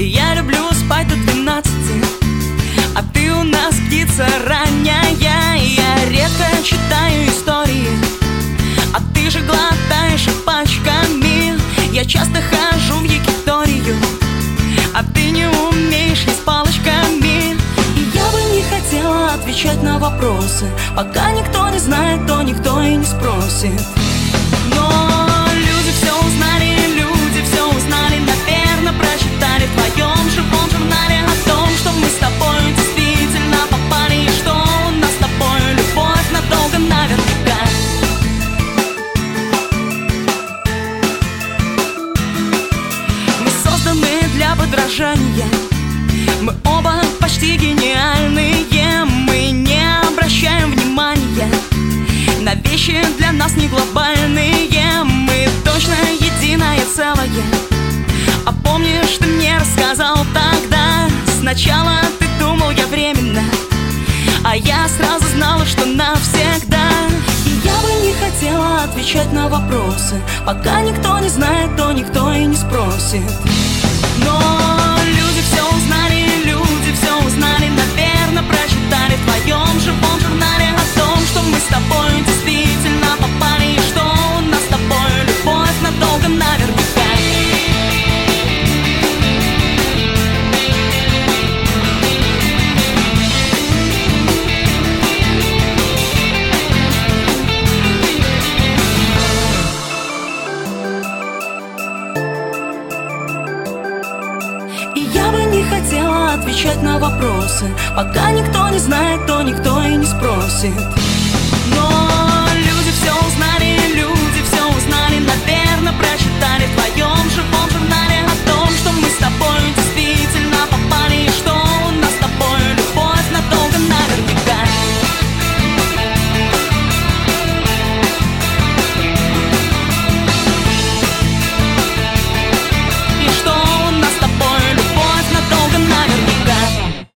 Я люблю спать до 12, а ты у нас птица ранняя. Я редко читаю истории, а ты же глотаешь их пачками. Я часто хожу в Якиторию, а ты не умеешь есть палочками. И я бы не хотела отвечать на вопросы. Пока никто не знает, то никто и не спросит. Но люди все узнали, наверное, прочитали в твоем живом журнале о том, что мы с тобой действительно попали, и что у нас с тобой любовь надолго наверняка. Мы созданы для подражания, мы оба почти гениальные. Мы не обращаем внимания на вещи для нас не глобальные. Мы точно единое целое. А помнишь, ты мне рассказал тогда: сначала ты думал, я временно, а я сразу знала, что навсегда. И я бы не хотела отвечать на вопросы. Пока никто не знает, то никто и не спросит. Но люди все узнали, наверное, прочитали в твоем живом журнале о том, что мы с тобой действительно попали, и что у нас с тобой любовь надолго наверняка. Хотела отвечать на вопросы. Пока никто не знает, то никто и не спросит. Но